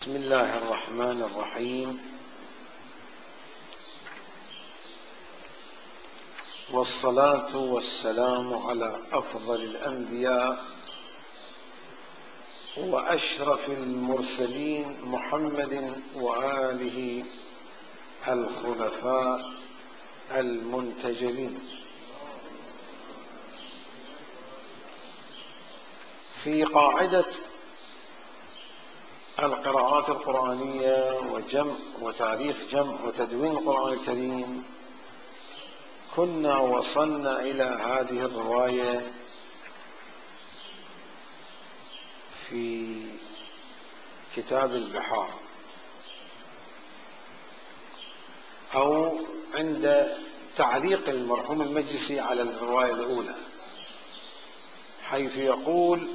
بسم الله الرحمن الرحيم، والصلاة والسلام على أفضل الأنبياء وأشرف المرسلين محمد وآله الخلفاء المنتجلين. في قاعدة القراءات القرآنية وجمع وتاريخ جمع وتدوين القرآن الكريم كنا وصلنا إلى هذه الرواية في كتاب البحار، أو عند تعليق المرحوم المجلسي على الرواية الأولى، حيث يقول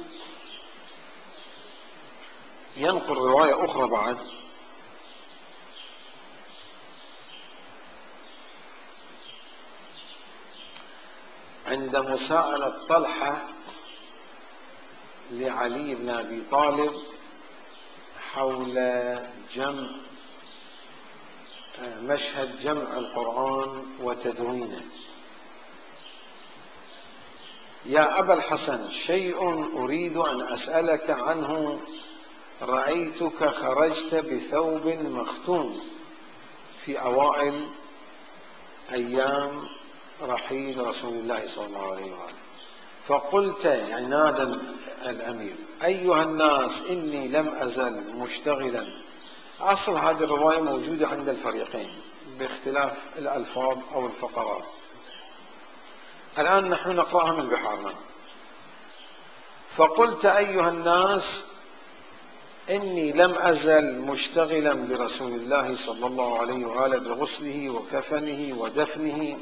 ينقل رواية أخرى بعد عند مساءلة طلحة لعلي بن أبي طالب حول مشهد جمع القرآن وتدوينه: يا أبا الحسن، شيء أريد أن أسألك عنه. رأيتك خرجت بثوب مختوم في أوائل أيام رحيل رسول الله صلى الله عليه وآله، فقلت، يعني نادى الأمير: أيها الناس، إني لم أزل مشتغلا. أصل هذه الرواية موجودة عند الفريقين باختلاف الألفاظ أو الفقرات. الآن نحن نقرأها من بحارنا. فقلت: أيها الناس، إني لم أزل مشتغلا برسول الله صلى الله عليه وآله بغسله وكفنه ودفنه،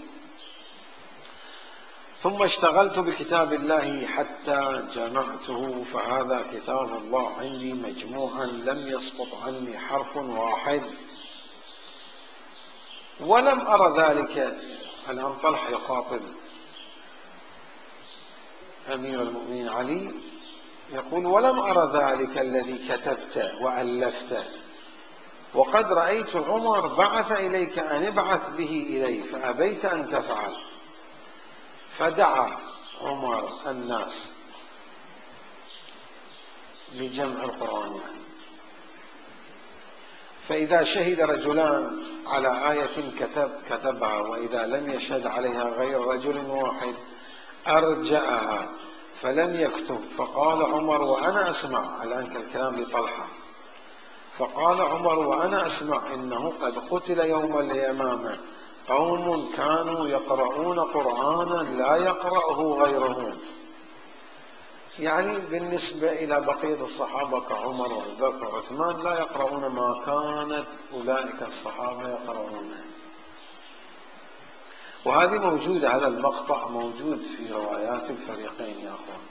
ثم اشتغلت بكتاب الله حتى جمعته، فهذا كتاب الله عندي مجموعا لم يسقط عني حرف واحد، ولم أرى ذلك. الآن طلحة يخاطب أمير المؤمنين علي، يقول: ولم أرى ذلك الذي كتبت وألفت، وقد رأيت عمر بعث إليك أن ابعث به إلي فأبيت أن تفعل، فدعا عمر الناس لجمع القرآن. فإذا شهد رجلان على آية كتبها، وإذا لم يشهد عليها غير رجل واحد أرجعها فلم يكتب. فقال عمر وأنا أسمع، الآن كالكلام لطلحة، فقال عمر وأنا أسمع: إنه قد قتل يوم اليمامة قوم كانوا يقرؤون قرآنا لا يقرأه غيرهم. يعني بالنسبة إلى بقية الصحابة كعمر وأبو بكر وعثمان لا يقرؤون ما كانت أولئك الصحابة يقرؤونه. وهذه موجودة، هذا المقطع موجود في روايات الفريقين يا أخوان،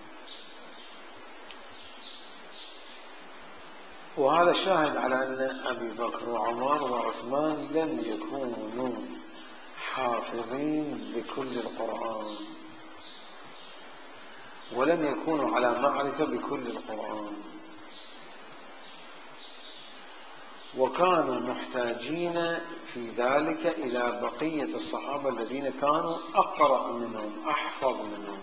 وهذا شاهد على أن أبي بكر وعمر وعثمان لم يكونوا حافظين بكل القرآن، ولم يكونوا على معرفة بكل القرآن، وكانوا محتاجين في ذلك إلى بقية الصحابة الذين كانوا أقرأ منهم أحفظ منهم.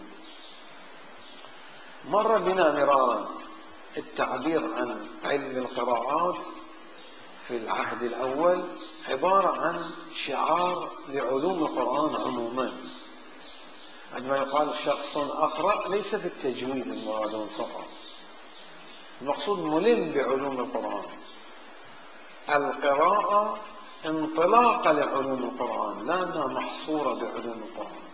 مر بنا مرارا التعبير عن علم القراءات في العهد الأول عبارة عن شعار لعلوم القرآن عموما. عندما يقال شخص أقرأ ليس في التجويد المراد فقط، المقصود ملم بعلوم القرآن. القراءة انطلاقة لعلوم القرآن، لا أنها محصورة بعلوم القرآن.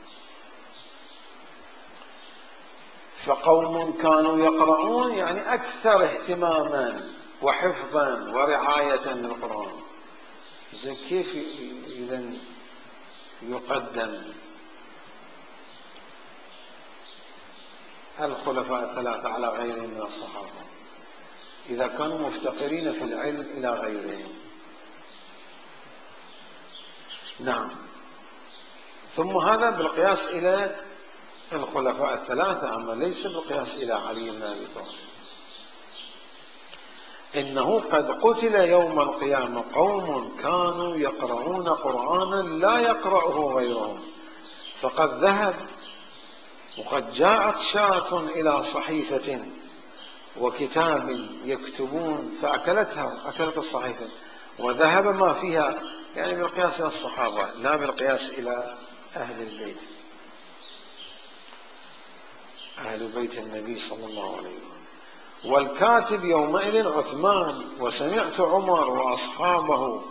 فقوم كانوا يقرؤون يعني أكثر اهتماما وحفظا ورعاية للقرآن. كيف إذن يقدم الخلفاء الثلاثة على غيرهم من الصحابة إذا كانوا مفتقرين في العلم إلى غيرهم؟ نعم. ثم هذا بالقياس إلى الخلفاء الثلاثة، أما ليس بالقياس إلى علي بن أبي طالب. إنه قد قتل يوم القيامة قوم كانوا يقرؤون قرآنا لا يقرأه غيرهم فقد ذهب، وقد جاءت شاة إلى صحيفة وكتاب يكتبون فأكلتها، أكلت الصحيفة وذهب ما فيها، يعني بالقياس إلى الصحابة لا بالقياس إلى أهل البيت، أهل بيت النبي صلى الله عليه وسلم. والكاتب يومئذ عثمان، وسمعت عمر وأصحابه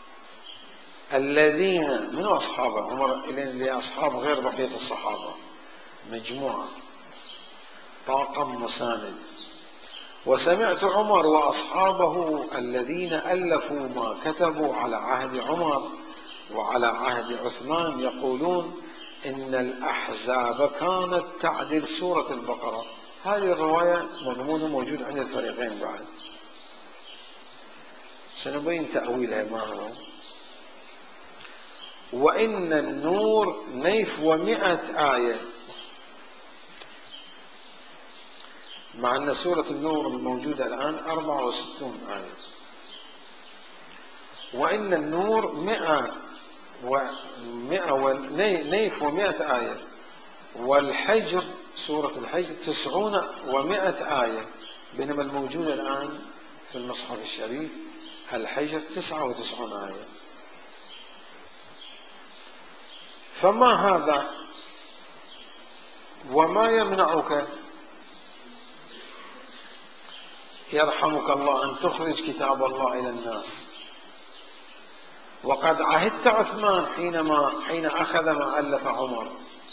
الذين من أصحابه، عمر لأصحاب غير بقية الصحابة، مجموعة طاقم مساند. وسمعت عمر وأصحابه الذين ألفوا ما كتبوا على عهد عمر وعلى عهد عثمان يقولون إن الأحزاب كانت تعدل سورة البقرة. هذه الرواية مضمونة موجود عند الفريقين بعد، سنبين تأويلها ما هو. وإن النور نيف 100 آية، مع أن سورة النور الموجودة الآن 64 آية. وإن النور 100 نيف 100 آية، والحجر سورة الحجر 90 و100 آية، بينما الموجود الآن في المصحف الشريف الحجر 99 آية. فما هذا؟ وما يمنعك يرحمك الله أن تخرج كتاب الله إلى الناس؟ وقد عهدت عثمان حين أخذ ما ألف عمر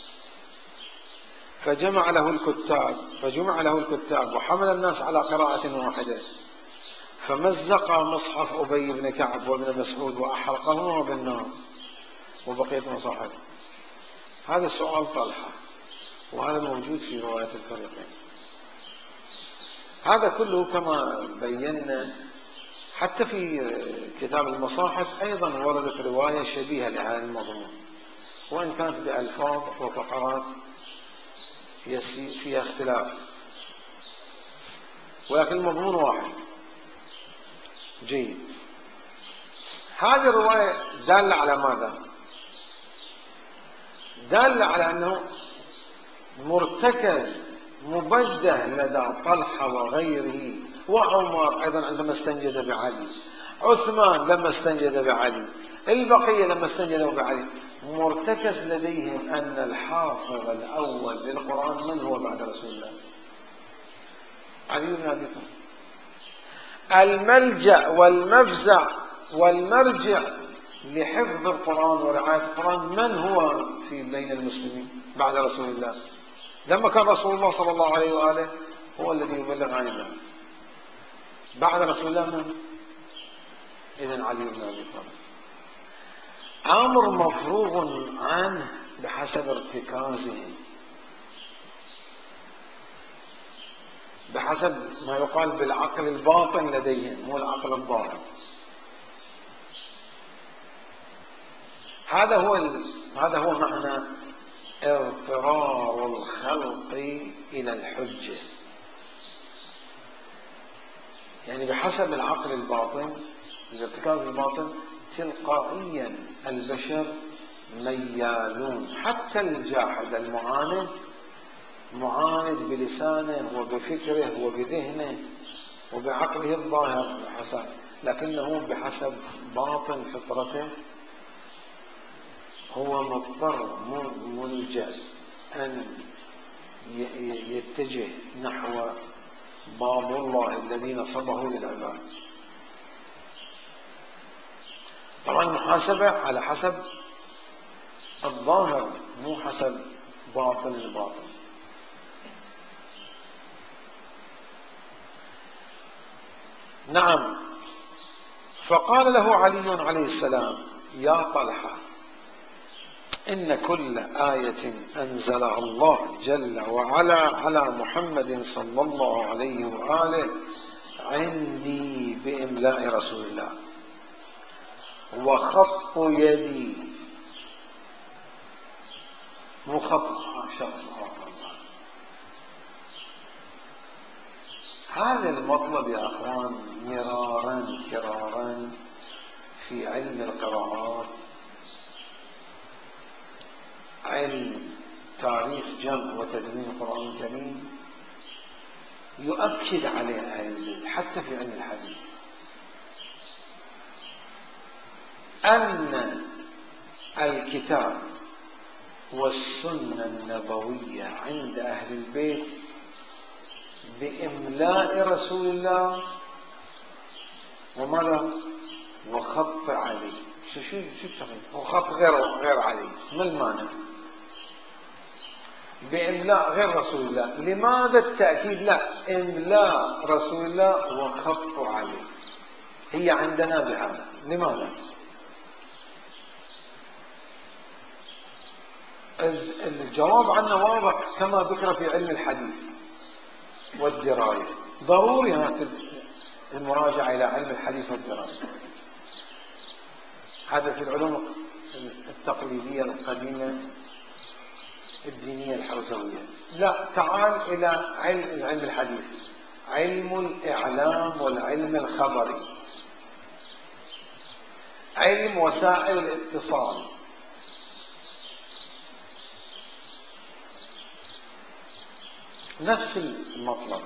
فجمع له الكتاب وحمل الناس على قراءة واحدة، فمزق مصحف أبي بن كعب وابن مسعود وأحرقهما بالنار وبقية مصاحف. هذا سؤال طلحة، وهذا موجود في رواية الفريقين. هذا كله كما بينا حتى في كتاب المصاحف أيضا وردت رواية شبيهة لهذا المضمون، وإن كانت بألفاظ وفقرات فيها اختلاف، ولكن المضمون واحد. جيد. هذه الرواية دالة على ماذا؟ دالة على أنه مرتكز مبده لدى طلحة وغيره، وعمر أيضا عندما استنجد بعلي، عثمان لما استنجد بعلي، البقية لما استنجدوا بعلي، مرتكز لديهم أن الحافظ الأول للقرآن من هو بعد رسول الله؟ علي بن أبي طالب. الملجأ والمفزع والمرجع لحفظ القرآن ورعاية القرآن من هو في بين المسلمين بعد رسول الله؟ لما كان رسول الله صلى الله عليه وآله هو الذي يبلغ عن الله، بعد رسول الله من؟ إذن علي بن أبي طالب. أمر مفروغ عنه بحسب ارتكازهم، بحسب ما يقال بالعقل الباطن لديهم، مو العقل الظاهر. هذا هو معنى اضطرار الخلق إلى الحجة، يعني بحسب العقل الباطن، الارتكاز الباطن، تلقائيا البشر ميالون، حتى الجاحد المعاند معاند بلسانه وبفكره وبذهنه وبعقله الظاهر حسب، لكنه بحسب باطن فطرته هو مضطر ملجأ أن يتجه نحو باب الله الذي نصبه للعباد. طبعا المحاسبة على حسب الظاهر مو حسب باطن الباطن. نعم. فقال له علي عليه السلام: يا طلحة، إن كل آية أنزلها الله جل وعلا على محمد صلى الله عليه وآله عندي بإملاء رسول الله، وخط يدي، مو خط شخص آخر. هذا المطلب يا أخوان مرارا كرارا في علم القراءات، علم تاريخ جمع وتدوين القرآن الكريم، يؤكد عليه أهل البيت حتى في علم الحديث أن الكتاب والسنة النبوية عند أهل البيت بإملاء رسول الله وماذا؟ وخط علي. شو وخط غير علي، ما المعنى؟ بإملاء غير رسول الله. لماذا التأكيد؟ لا، إملاء رسول الله وخط علي هي عندنا بهذا. لماذا؟ الجواب عنه واضح كما ذكر في علم الحديث والدراية. ضروري المراجعة إلى علم الحديث والدراية. هذا في العلوم التقليدية القديمة الدينية الحوزوية. لا، تعال إلى علم الحديث، علم الإعلام والعلم الخبري، علم وسائل الاتصال، نفس المطلب.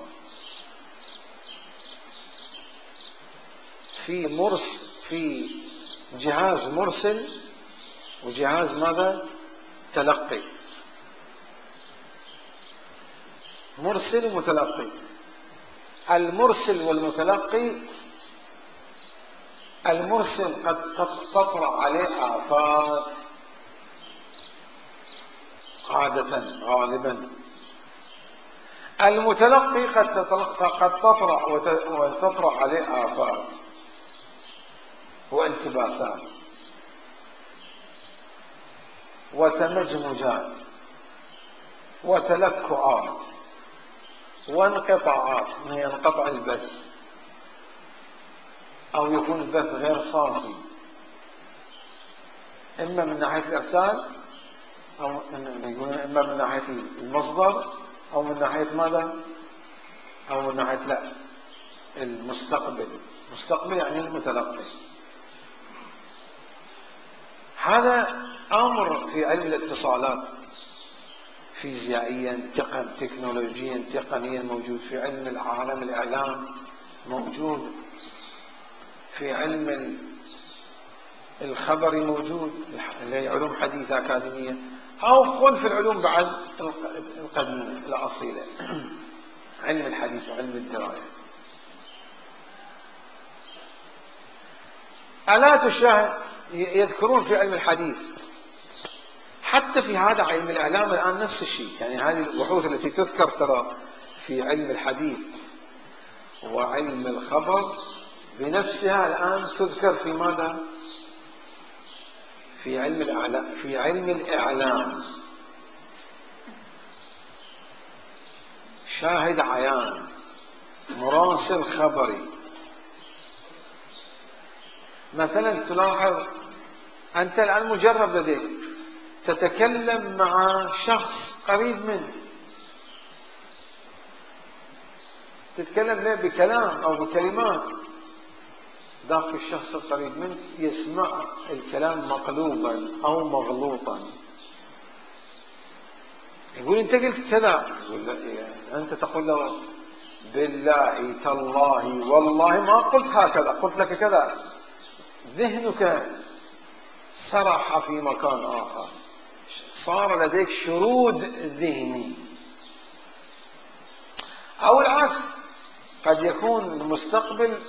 في جهاز مرسل وجهاز ماذا؟ تلقي. مرسل ومتلقي. المرسل والمتلقي، المرسل قد تطرأ عليه آفات عادة غالبا، المتلقي قد تطرأ عليه آفات والتباسات وتمجمجات وتلكؤات وانقطاعات، ينقطع البث أو يكون البث غير صافي، إما من ناحية الإرسال أو إما من ناحية المصدر أو من ناحية ماذا؟ أو من ناحية لا المستقبل يعني المتلقي. هذا أمر في علم الاتصالات فيزيائيا تكنولوجيا تقنيا موجود، في علم العالم الإعلام موجود، في علم الخبر موجود، اللي هي علوم حديثة أكاديمية، أو قل في العلوم بعد القديمة الأصيلة علم الحديث وعلم الدراية. ألا تشاهد يذكرون في علم الحديث حتى في هذا علم الإعلام الآن نفس الشيء. يعني هذه البحوث التي تذكر ترى في علم الحديث وعلم الخبر بنفسها الآن تذكر في ماذا؟ في علم الإعلام. شاهد عيان، مراسل خبري. مثلا تلاحظ أنت الآن مجرد لديك تتكلم مع شخص قريب منك، تتكلم له بكلام أو بكلمات، ذاك الشخص القريب منك يسمع الكلام مقلوبا أو مغلوطا، يقول أنت قلت كذا، أنت تقول له بالله تالله والله ما قلت هكذا، قلت لك كذا. ذهنك سرح في مكان آخر، صار لديك شرود ذهني. أو العكس، قد يكون المستقبل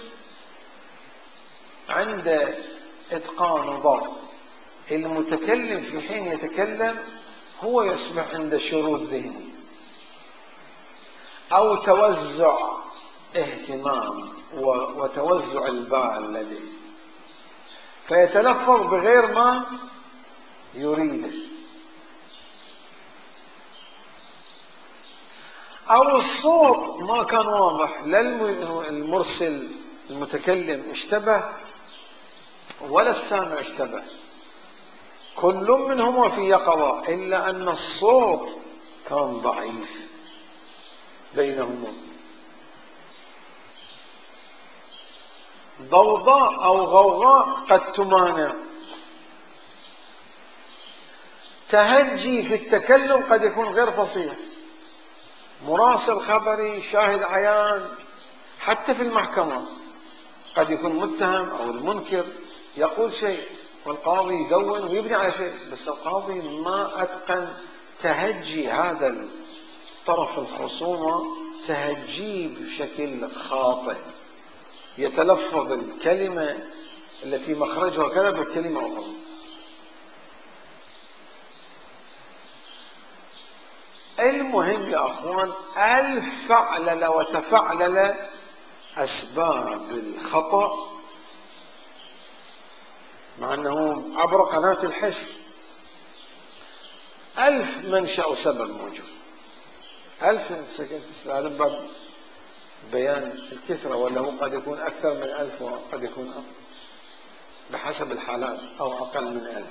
عند إتقان وضبط، المتكلم في حين يتكلم هو يصبح عنده شرود ذهني أو توزع اهتمام وتوزع البال لديه، فيتلفظ بغير ما يريده. أو الصوت ما كان واضح، لا المرسل المتكلم اشتبه ولا السامع اشتبه، كل منهما في يقظة، إلا أن الصوت كان ضعيف بينهما. ضوضاء أو غوغاء قد تمانع. تهجي في التكلم قد يكون غير فصيح، مراسل خبري، شاهد عيان، حتى في المحكمة قد يكون متهم أو المنكر يقول شيء والقاضي يدون ويبني على شيء، بس القاضي ما أتقن تهجي هذا الطرف الخصومة، تهجيه بشكل خاطئ، يتلفظ الكلمة التي مخرجها كذا بالكلمة أخرى. المهم يا أخوان، الفعلل وتفعلل أسباب الخطأ، مع أنه عبر قناة الحس 1000 منشأ وسبب موجود، 1000 سألم بعد بيان الكثرة، ولا هو قد يكون أكثر من 1000 وقد يكون أقل بحسب الحالات أو أقل من 1000.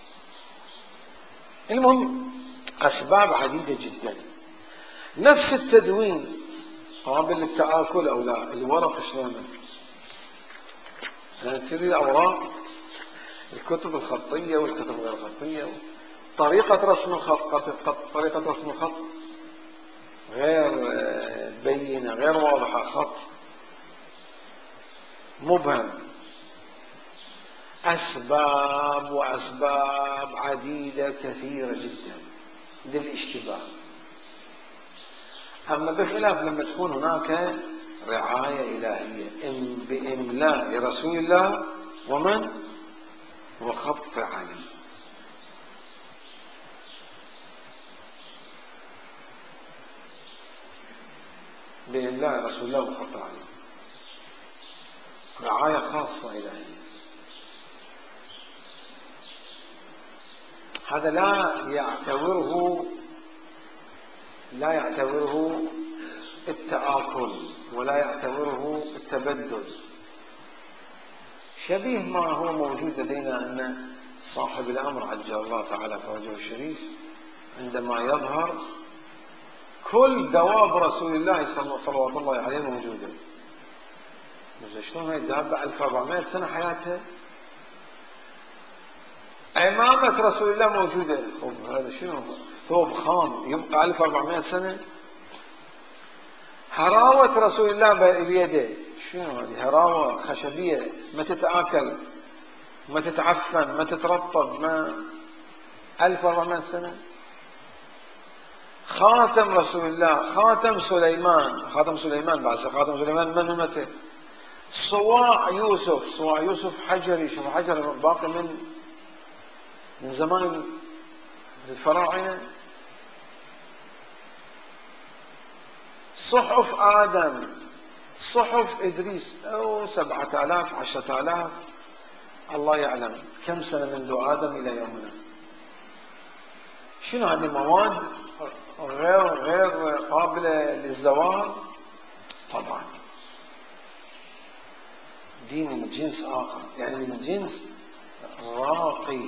المهم أسباب عديدة جدا. نفس التدوين قابل للتآكل أو لا؟ الورق شلونه؟ تريد أوراق الكتب الخطية والكتب غير الخطية، طريقة رسم الخط، طريقة رسم الخط غير بينة، غير واضحة، خط مبهم. أسباب وأسباب عديدة كثيرة جدا للاشتباه. أما بخلاف لما تكون هناك رعاية إلهية بإملاء رسول الله ومن وخط علي. بإملاء رسول الله وخط علي، رعاية خاصة إلهية. هذا لا يعتبره التآكل ولا يعتبره التبدل. شبيه ما هو موجود لدينا أن صاحب الأمر عجل الله تعالى فرجه الشريف عندما يظهر كل دواب رسول الله صلوات الله عليه موجودة. شلون هاي الدابة 1400 سنة حياتها، عمامة رسول الله موجودة. هذا شنو؟ ثوب خام يبقى 1400 سنة. هراوة رسول الله بيده، شنو هذه؟ هراوة خشبية ما تتآكل، ما تتعفن، ما تترطب، ما 1400 سنة. خاتم رسول الله، خاتم سليمان بعد خاتم سليمان من متى؟ صواع يوسف حجري، شوف حجر باقي من زمان الفراعنة. صحف آدم، صحف إدريس، أو 7000 10,000 الله يعلم كم سنة منذ آدم إلى يومنا. شنو هذه المواد غير قابلة للزوال؟ طبعا دين من جنس آخر، يعني من جنس راقي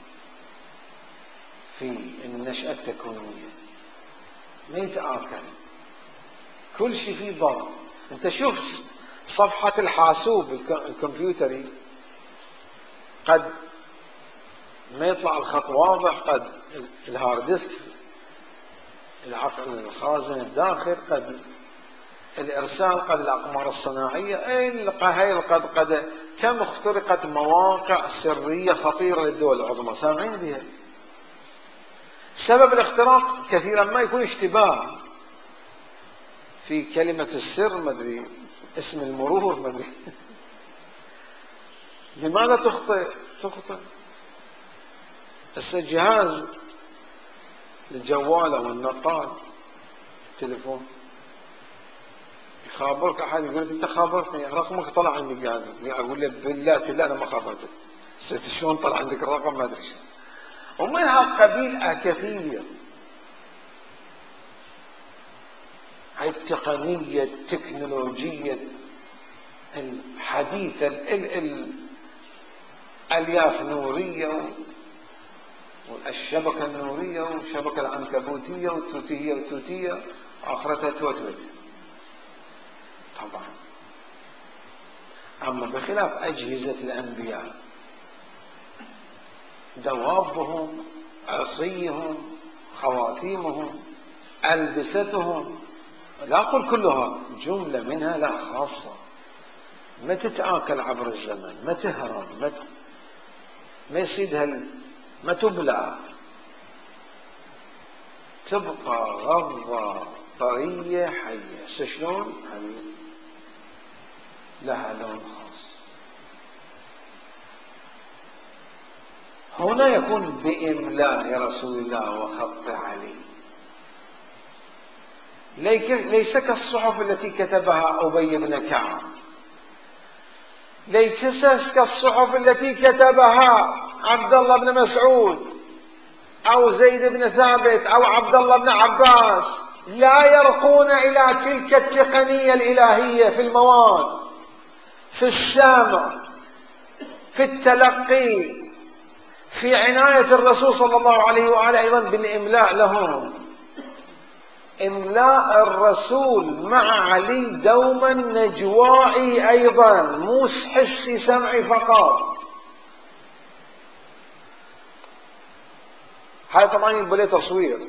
في النشأة التكوينية، ما يتآكل، كل شيء فيه ضغط. انت شوف صفحة الحاسوب الكمبيوتري قد ما يطلع الخط واضح، قد الهارد ديسك العقل الخازن الداخل، قد الإرسال، قد الأقمار الصناعية، قد كم اخترقت مواقع سرية خطيرة للدول العظمى، سامعين بها. سبب الاختراق كثيرا ما يكون اشتباه في كلمة السر، ما ادري اسم المرور، ما ادري لماذا تخطئ؟ هسه جهاز الجوال او النقال التليفون يخابرك احد، يقول انت خابرتني، رقمك طلع عندي قاعد، اقول له بالله لا انا ما خابرتك، شلون طلع عندك الرقم؟ ما ادري شو. ومن هالقبيل كثير. هاي التقنية التكنولوجية الحديثة، الألياف نورية والشبكة النورية والشبكة العنكبوتية والتوتية آخرتها توتوت. طبعا أما بخلاف أجهزة الأنبياء، دوابهم، عصيهم، خواتيمهم، ألبستهم، لا أقول كلها، جملة منها لا خاصة، ما تتآكل عبر الزمن، ما تهرب، ما يصيدها، ما تبلع، تبقى غضة طرية حية. شلون؟ لها لون خاص. هنا يكون بإملاء رسول الله وخط علي، ليس كالصحف التي كتبها أبي بن كعب، ليس كالصحف التي كتبها عبد الله بن مسعود أو زيد بن ثابت أو عبد الله بن عباس، لا يرقون إلى تلك التقنية الإلهية في المواد، في السامع، في التلقي، في عناية الرسول صلى الله عليه وآله أيضا بالإملاء لهم. إملاء الرسول مع علي دوما نجوائي أيضا، مو حسي سمعي فقط. هاي طبعا يبقى له تصوير.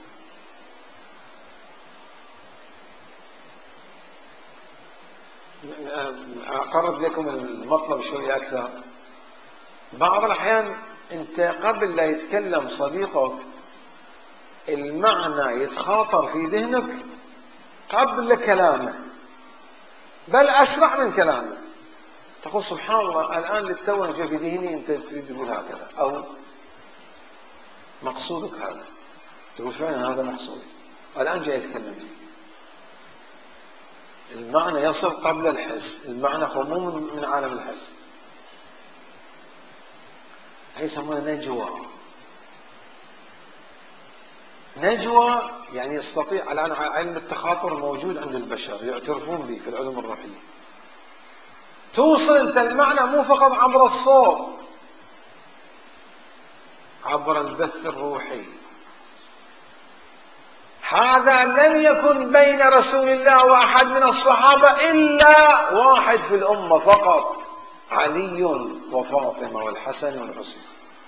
أقرب لكم المطلب شوي أكثر. بعض الأحيان أنت قبل لا يتكلم صديقك المعنى يتخاطر في ذهنك قبل كلامه، بل أسرع من كلامه. تقول سبحان الله الآن للتو جاء في ذهني أنت تريد تقول هكذا، أو مقصودك هذا، تقول فعلا هذا مقصود، الآن جاي يتكلم لي. المعنى يصل قبل الحس، المعنى خموم من عالم الحس. هي يسمونها نجوى. نجوى يعني يستطيع، الآن علم التخاطر موجود عند البشر، يعترفون به في العلوم الروحية. توصل أنت المعنى مو فقط عبر الصوت، عبر البث الروحي. هذا لم يكن بين رسول الله وأحد من الصحابة إلا واحد في الأمة فقط، علي وفاطمة والحسن والحسين.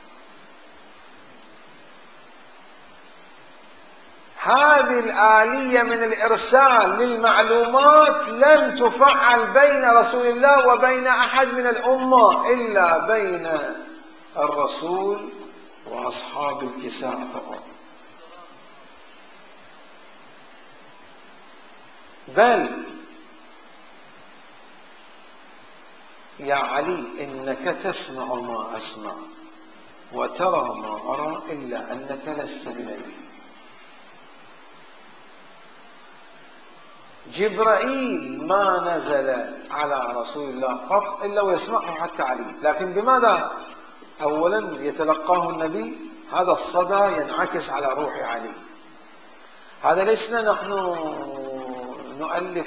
هذه الآلية من الإرسال للمعلومات لم تفعل بين رسول الله وبين أحد من الأمة إلا بين الرسول وأصحاب الكساء فقط. بل يا علي إنك تسمع ما أسمع وترى ما أرى إلا أنك لست بنبي. جبرائيل ما نزل على رسول الله قط إلا ويسمعه حتى علي، لكن بماذا؟ أولا يتلقاه النبي، هذا الصدى ينعكس على روح علي. هذا لسنا نحن نؤلف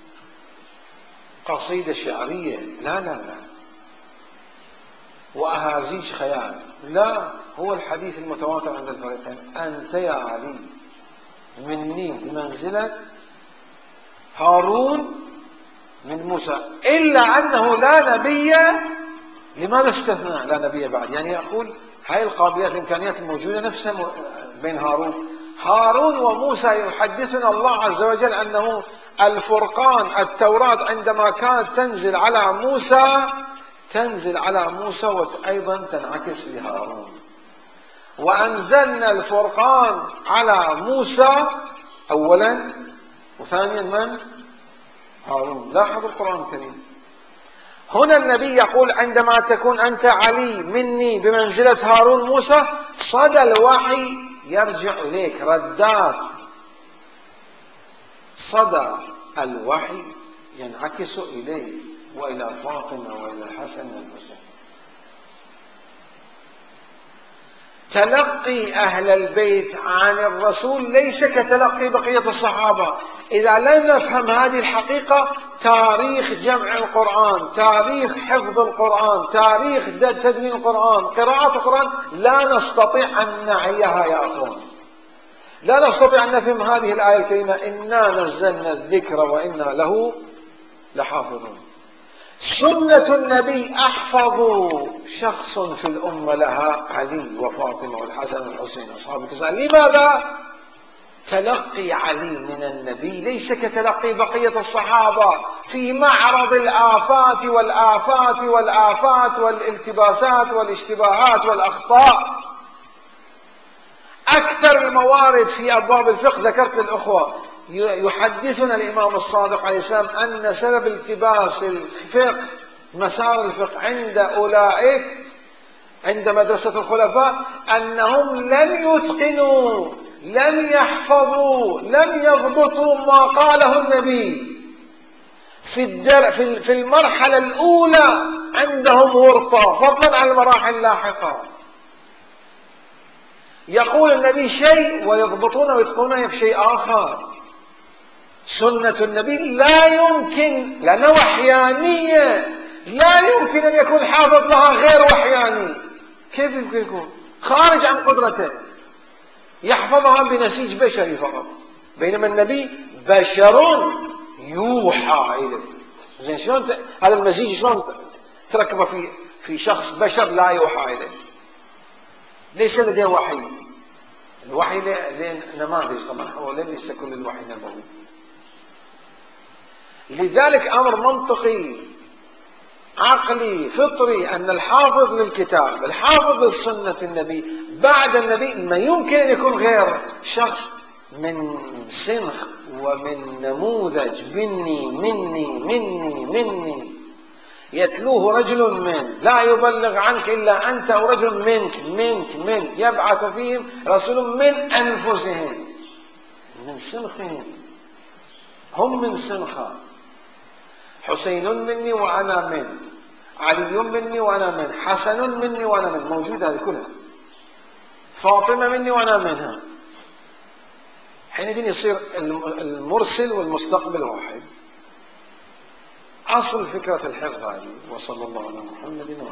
قصيدة شعرية، لا لا لا، وأهازيج خيال، لا، هو الحديث المتواتر عند الفريقين: أنت يا علي مني بمنزلة هارون من موسى، إلا أنه لا نبي. لماذا استثنى لا نبي بعد؟ يعني يقول هاي القابليات الإمكانيات الموجودة نفسها بين هارون وموسى. يحدثنا الله عز وجل أنه الفرقان، التوراة عندما كانت تنزل على موسى وأيضا تنعكس لهارون. وأنزلنا الفرقان على موسى أولا، وثانيا من؟ هارون. لاحظوا القرآن الكريم. هنا النبي يقول عندما تكون أنت علي مني بمنزلة هارون موسى، صدى الوحي يرجع إليك، ردات صدى الوحي ينعكس إليه وإلى فاطمة وإلى الحسن والحسين. تلقي أهل البيت عن الرسول ليس كتلقي بقية الصحابة. إذا لم نفهم هذه الحقيقة، تاريخ جمع القرآن، تاريخ حفظ القرآن، تاريخ تدوين القرآن، قراءة القرآن، لا نستطيع أن نعيها يا أخوان. لا نستطيع أن نفهم هذه الآية الكريمة: إنا نزلنا الذكر وإنا له لحافظون. سنة النبي أحفظ شخص في الأمة لها علي وفاطمة والحسن والحسين أصحاب التسعة. لماذا؟ تلقي علي من النبي ليس كتلقي بقية الصحابة في معرض الآفات والآفات والآفات والالتباسات والاشتباهات والأخطاء. أكثر الموارد في أبواب الفقه ذكرت للأخوة، يحدثنا الإمام الصادق عليه السلام أن سبب التباس الفقه مسار الفقه عند أولئك عند مدرسة الخلفاء أنهم لم يتقنوا، لم يحفظوا، لم يضبطوا ما قاله النبي. في المرحلة الأولى عندهم ورطة، فضلا عن المراحل اللاحقة. يقول النبي شيء ويضبطون ويتقنونه في شيء آخر. سنة النبي لا يمكن، لأنها وحيانية، لا يمكن أن يكون حافظ لها غير وحياني. كيف يكون خارج عن قدرته يحفظها بنسيج بشري فقط، بينما النبي بشر يوحى إليه. زين شلون هذا المزيج شلون تركب في شخص بشر لا يوحى إليه؟ ليس لديه وحي. الوحي نماذج طبعا، هو ليس كل الوحي نبوي. لذلك أمر منطقي عقلي فطري أن الحافظ للكتاب الحافظ لسنة النبي بعد النبي ما يمكن أن يكون غير شخص من سنخ ومن نموذج مني يتلوه رجل من لا يبلغ عنك إلا أنت، أو رجل منك يبعث فيهم رسول من أنفسهم، من سنخهم، هم من سنخة. حسين مني وأنا من، علي مني وأنا من، حسن مني وأنا من، موجودة هذه كلها، فاطمة مني وأنا منها. حينئذ يصير المرسل والمستقبل واحد. أصل فكرة الحفظ هذه. وصلى الله على محمد وعلى